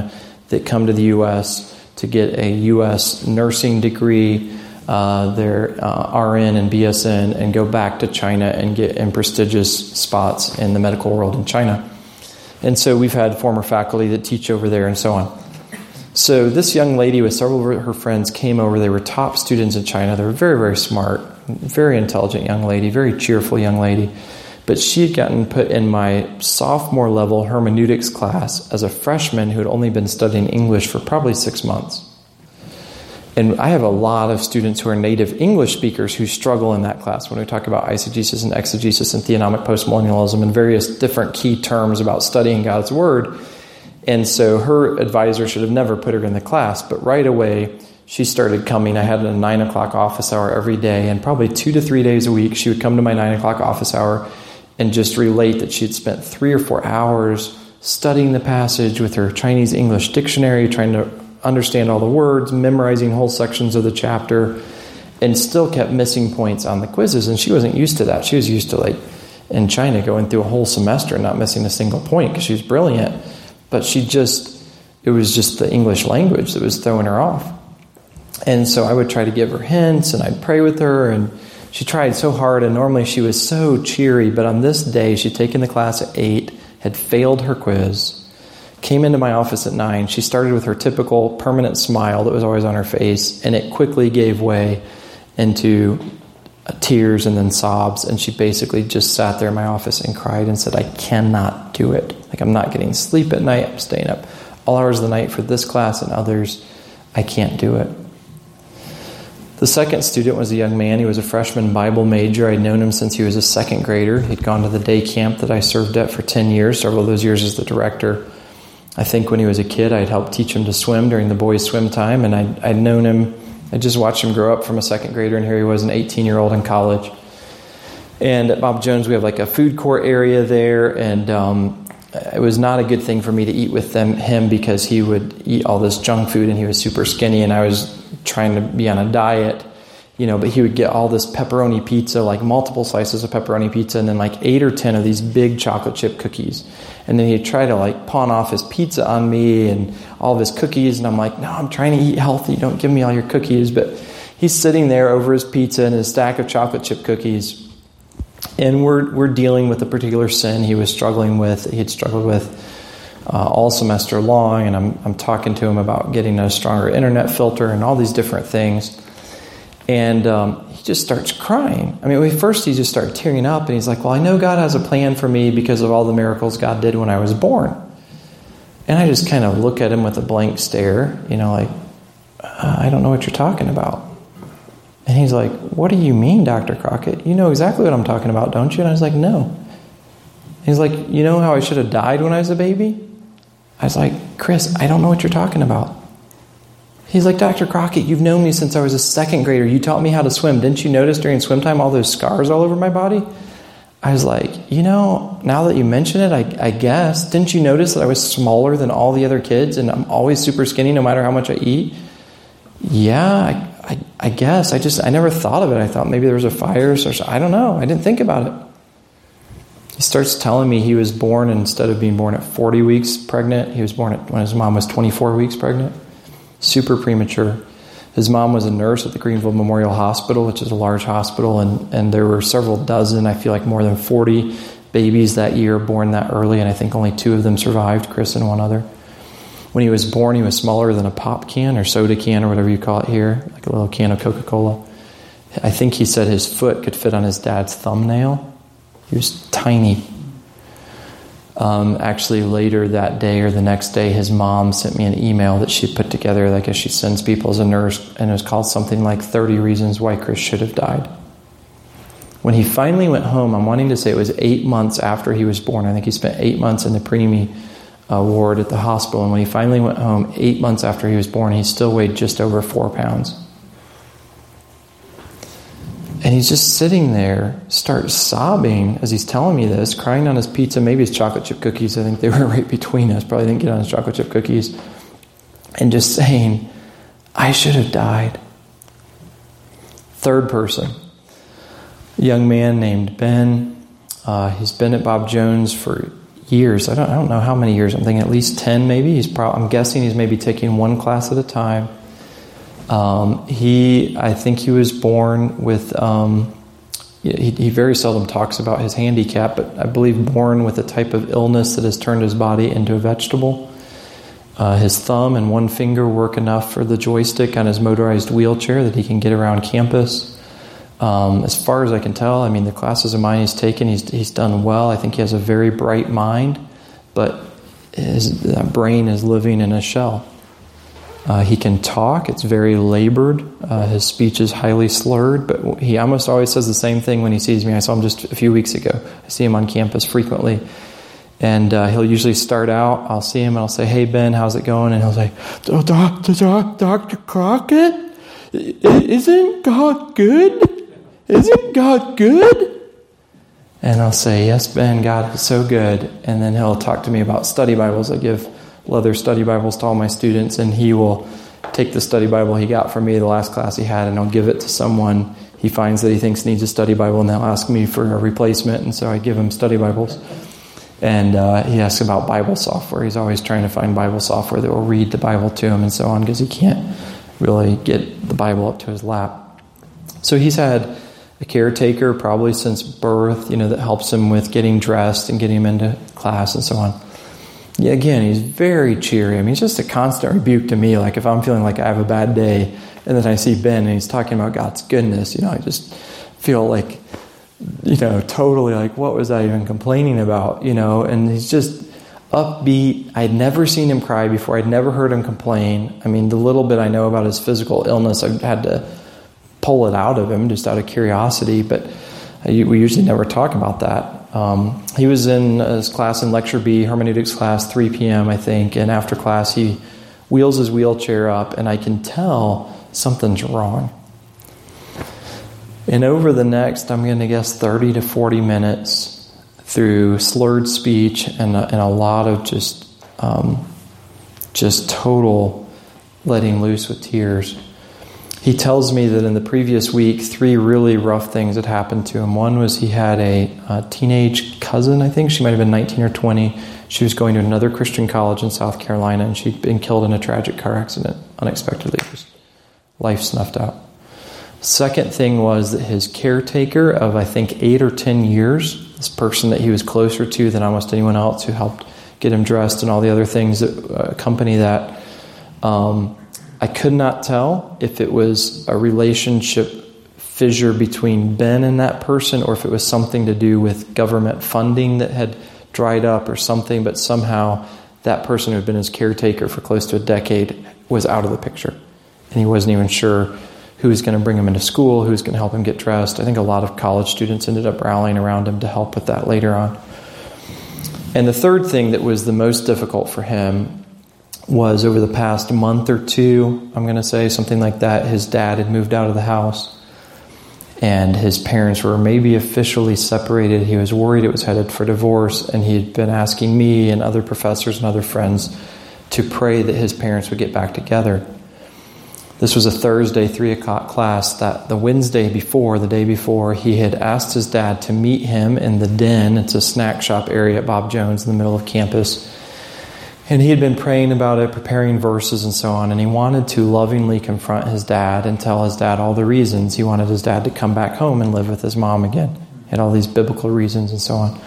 that come to the U.S. to get a U.S. nursing degree, their RN and BSN, and go back to China and get in prestigious spots in the medical world in China. And so we've had former faculty that teach over there and so on. So this young lady with several of her friends came over. They were top students in China. They were very, very smart, very intelligent young lady, very cheerful young lady. But she had gotten put in my sophomore level hermeneutics class as a freshman who had only been studying English for probably 6 months. And I have a lot of students who are native English speakers who struggle in that class when we talk about eisegesis and exegesis and theonomic postmillennialism and various different key terms about studying God's Word. And so her advisor should have never put her in the class, but right away she started coming. I had a 9 o'clock office hour every day, and probably 2 to 3 days a week she would come to my 9 o'clock office hour and just relate that she had spent 3 or 4 hours studying the passage with her Chinese English dictionary, trying to understand all the words, memorizing whole sections of the chapter, and still kept missing points on the quizzes. And she wasn't used to that. She was used to, like, in China, going through a whole semester and not missing a single point because she was brilliant. But it was just the English language that was throwing her off. And so I would try to give her hints, and I'd pray with her, and she tried so hard, and normally she was so cheery. But on this day, she'd taken the class at 8, had failed her quiz, came into my office at 9. She started with her typical permanent smile that was always on her face, and it quickly gave way into tears and then sobs. And she basically just sat there in my office and cried and said, I cannot do it. Like, I'm not getting sleep at night. I'm staying up all hours of the night for this class and others. I can't do it. The second student was a young man. He was a freshman Bible major. I'd known him since he was a second grader. He'd gone to the day camp that I served at for 10 years, several of those years as the director. I think when he was a kid, I'd helped teach him to swim during the boys' swim time, and I'd known him. I just watched him grow up from a second grader, and here he was, an 18-year-old in college. And at Bob Jones, we have like a food court area there, and it was not a good thing for me to eat with him because he would eat all this junk food, and he was super skinny, and I was trying to be on a diet, but he would get all this pepperoni pizza, like multiple slices of pepperoni pizza, and then like 8 or 10 of these big chocolate chip cookies. And then he'd try to like pawn off his pizza on me and all of his cookies. And I'm like, no, I'm trying to eat healthy. Don't give me all your cookies. But he's sitting there over his pizza and his stack of chocolate chip cookies. And we're dealing with a particular sin he was struggling with. He had struggled with all semester long. And I'm talking to him about getting a stronger internet filter and all these different things. And he just starts crying. I mean, first he just started tearing up, and he's like, well, I know God has a plan for me because of all the miracles God did when I was born. And I just kind of look at him with a blank stare, like, I don't know what you're talking about. And he's like, what do you mean, Dr. Crockett? You know exactly what I'm talking about, don't you? And I was like, no. He's like, you know how I should have died when I was a baby? I was like, Chris, I don't know what you're talking about. He's like, Dr. Crockett, you've known me since I was a second grader. You taught me how to swim. Didn't you notice during swim time all those scars all over my body? I was like, now that you mention it, I guess. Didn't you notice that I was smaller than all the other kids and I'm always super skinny no matter how much I eat? Yeah, I guess. I never thought of it. I thought maybe there was a fire or something. I don't know. I didn't think about it. He starts telling me he was born, instead of being born at 40 weeks pregnant, he was born when his mom was 24 weeks pregnant. Super premature. His mom was a nurse at the Greenville Memorial Hospital, which is a large hospital, and there were several dozen, I feel like more than 40 babies that year born that early, and I think only 2 of them survived, Chris and one other. When he was born, he was smaller than a pop can or soda can or whatever you call it here, like a little can of Coca-Cola. I think he said his foot could fit on his dad's thumbnail. He was tiny. Actually, later that day or the next day, his mom sent me an email that she put together. I guess she sends people as a nurse, and it was called something like 30 Reasons Why Chris Should Have Died. When he finally went home, I'm wanting to say it was 8 months after he was born. I think he spent 8 months in the preemie ward at the hospital. And when he finally went home, 8 months after he was born, he still weighed just over 4 pounds. And he's just sitting there, starts sobbing as he's telling me this, crying on his pizza, maybe his chocolate chip cookies. I think they were right between us. Probably didn't get on his chocolate chip cookies. And just saying, I should have died. Third person, a young man named Ben. He's been at Bob Jones for years. I don't know how many years. I'm thinking at least 10 maybe. I'm guessing he's maybe taking one class at a time. I think he was born with, he very seldom talks about his handicap, but I believe born with a type of illness that has turned his body into a vegetable. His thumb and one finger work enough for the joystick on his motorized wheelchair that he can get around campus. As far as I can tell, I mean, the classes of mine he's taken, he's done well. I think he has a very bright mind, but his brain is living in a shell. He can talk. It's very labored. His speech is highly slurred, but he almost always says the same thing when he sees me. I saw him just a few weeks ago. I see him on campus frequently. And he'll usually start out, I'll see him and I'll say, "Hey, Ben, how's it going?" And he'll say, Dr. Crockett, isn't God good? Isn't God good? And I'll say, "Yes, Ben, God is so good." And then he'll talk to me about study Bibles. I give leather study Bibles to all my students, and he will take the study Bible he got from me the last class he had, and I'll give it to someone he finds that he thinks needs a study Bible, and they'll ask me for a replacement, and so I give him study Bibles. And he asks about Bible software. He's always trying to find Bible software that will read the Bible to him and so on, because he can't really get the Bible up to his lap. So he's had a caretaker probably since birth, that helps him with getting dressed and getting him into class and so on. Yeah, again, he's very cheery. I mean, he's just a constant rebuke to me. Like if I'm feeling like I have a bad day and then I see Ben and he's talking about God's goodness, I just feel like, totally like, what was I even complaining about, and he's just upbeat. I'd never seen him cry before. I'd never heard him complain. I mean, the little bit I know about his physical illness, I had to pull it out of him just out of curiosity, but we usually never talk about that. He was in his class in Lecture B, hermeneutics class, 3 p.m., I think, and after class he wheels his wheelchair up, and I can tell something's wrong. And over the next, I'm going to guess 30 to 40 minutes, through slurred speech and a lot of just total letting loose with tears, he tells me that in the previous week, 3 really rough things had happened to him. One was he had a teenage cousin, I think. She might have been 19 or 20. She was going to another Christian college in South Carolina, and she'd been killed in a tragic car accident unexpectedly. Just life snuffed out. Second thing was that his caretaker of, I think, 8 or 10 years, this person that he was closer to than almost anyone else, who helped get him dressed and all the other things that accompany that, I could not tell if it was a relationship fissure between Ben and that person, or if it was something to do with government funding that had dried up or something, but somehow that person who had been his caretaker for close to a decade was out of the picture. And he wasn't even sure who was going to bring him into school, who was going to help him get dressed. I think a lot of college students ended up rallying around him to help with that later on. And the third thing that was the most difficult for him was over the past month or 2, I'm going to say, something like that, his dad had moved out of the house and his parents were maybe officially separated. He was worried it was headed for divorce, and he had been asking me and other professors and other friends to pray that his parents would get back together. This was a Thursday, 3 o'clock class. That the Wednesday before, the day before, he had asked his dad to meet him in the Den. It's a snack shop area at Bob Jones in the middle of campus. And he had been praying about it, preparing verses and so on, and he wanted to lovingly confront his dad and tell his dad all the reasons he wanted his dad to come back home and live with his mom again. He had all these biblical reasons and so on.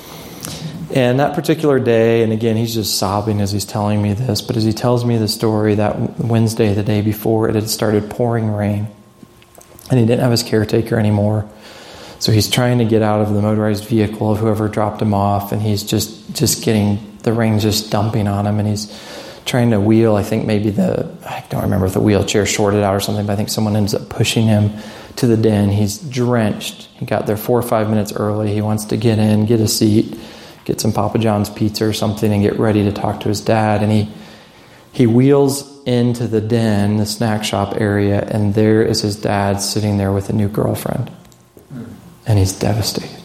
And that particular day, and again, he's just sobbing as he's telling me this, but as he tells me the story, that Wednesday, the day before, it had started pouring rain. And he didn't have his caretaker anymore. So he's trying to get out of the motorized vehicle of whoever dropped him off, and he's just getting, the rain just dumping on him, and he's trying to wheel. I think maybe I don't remember if the wheelchair shorted out or something, but I think someone ends up pushing him to the Den. He's drenched. He got there 4 or 5 minutes early. He wants to get in, get a seat, get some Papa John's pizza or something, and get ready to talk to his dad. And he wheels into the Den, the snack shop area, and there is his dad sitting there with a new girlfriend. And he's devastated.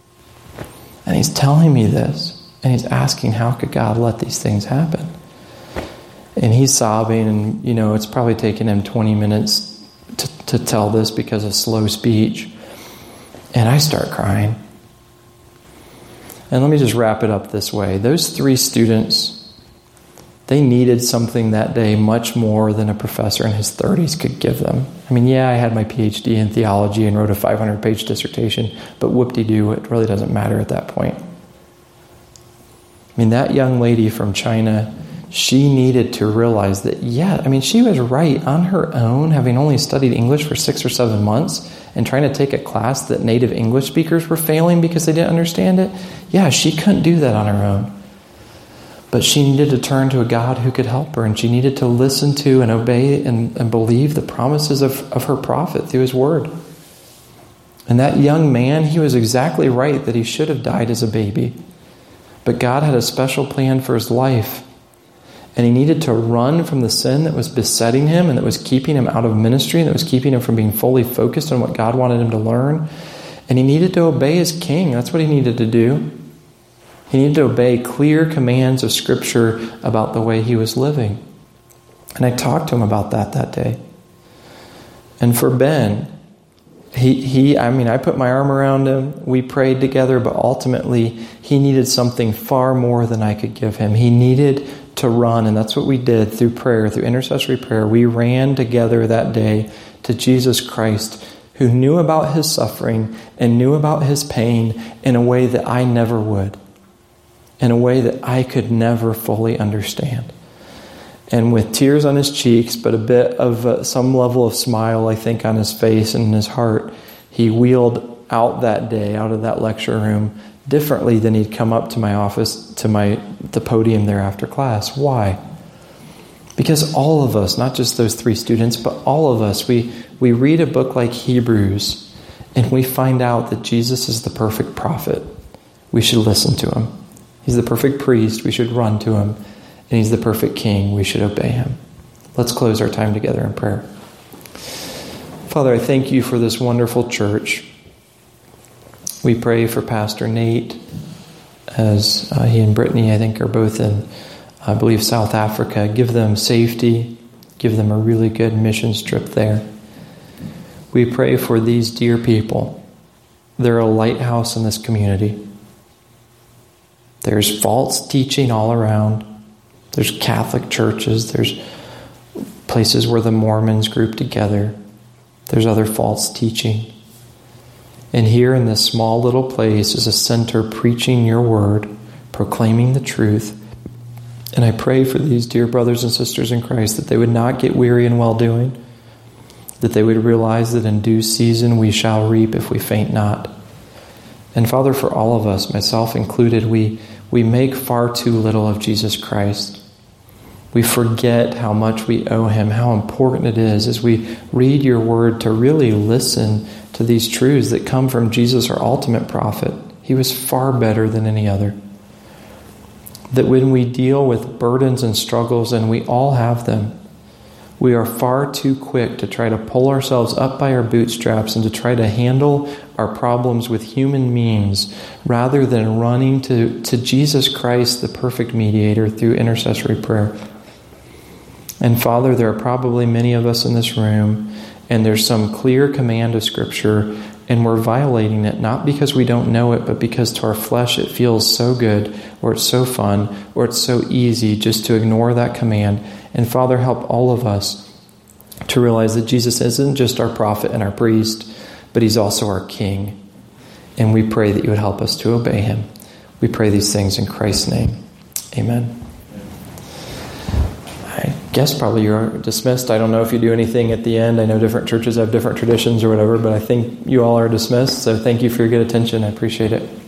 And he's telling me this, and he's asking, how could God let these things happen? And he's sobbing, and it's probably taken him 20 minutes to tell this because of slow speech. And I start crying. And let me just wrap it up this way. Those 3 students, they needed something that day much more than a professor in his 30s could give them. I mean, yeah, I had my PhD in theology and wrote a 500-page dissertation, but whoop-de-doo, it really doesn't matter at that point. I mean, that young lady from China, she needed to realize that, she was right on her own, having only studied English for 6 or 7 months and trying to take a class that native English speakers were failing because they didn't understand it. Yeah, she couldn't do that on her own. But she needed to turn to a God who could help her, and she needed to listen to and obey and believe the promises of her prophet through his word. And that young man, he was exactly right that he should have died as a baby. But God had a special plan for his life. And he needed to run from the sin that was besetting him and that was keeping him out of ministry and that was keeping him from being fully focused on what God wanted him to learn. And he needed to obey his king. That's what he needed to do. He needed to obey clear commands of Scripture about the way he was living. And I talked to him about that day. And for Ben, I put my arm around him. We prayed together, but ultimately he needed something far more than I could give him. He needed to run, and that's what we did through prayer, through intercessory prayer. We ran together that day to Jesus Christ, who knew about his suffering and knew about his pain in a way that I never would, in a way that I could never fully understand. And with tears on his cheeks, but a bit of some level of smile, I think, on his face and in his heart, he wheeled out that day, out of that lecture room, differently than he'd come up to my office, to the podium there after class. Why? Because all of us, not just those 3 students, but all of us, we read a book like Hebrews, and we find out that Jesus is the perfect prophet. We should listen to him. He's the perfect priest. We should run to him. And he's the perfect king. We should obey him. Let's close our time together in prayer. Father, I thank you for this wonderful church. We pray for Pastor Nate, as he and Brittany, I think, are both in, I believe, South Africa. Give them safety. Give them a really good missions trip there. We pray for these dear people. They're a lighthouse in this community. There's false teaching all around. There's Catholic churches. There's places where the Mormons group together. There's other false teaching. And here in this small little place is a center preaching your word, proclaiming the truth. And I pray for these dear brothers and sisters in Christ that they would not get weary in well-doing, that they would realize that in due season we shall reap if we faint not. And Father, for all of us, myself included, we make far too little of Jesus Christ. We forget how much we owe him, how important it is as we read your word to really listen to these truths that come from Jesus, our ultimate prophet. He was far better than any other. That when we deal with burdens and struggles, and we all have them, we are far too quick to try to pull ourselves up by our bootstraps and to try to handle our problems with human means rather than running to Jesus Christ, the perfect mediator, through intercessory prayer. And Father, there are probably many of us in this room, and there's some clear command of Scripture, and we're violating it, not because we don't know it, but because to our flesh it feels so good, or it's so fun, or it's so easy just to ignore that command. And Father, help all of us to realize that Jesus isn't just our prophet and our priest, but he's also our king. And we pray that you would help us to obey him. We pray these things in Christ's name. Amen. I guess probably you're dismissed. I don't know if you do anything at the end. I know different churches have different traditions or whatever, but I think you all are dismissed. So thank you for your good attention. I appreciate it.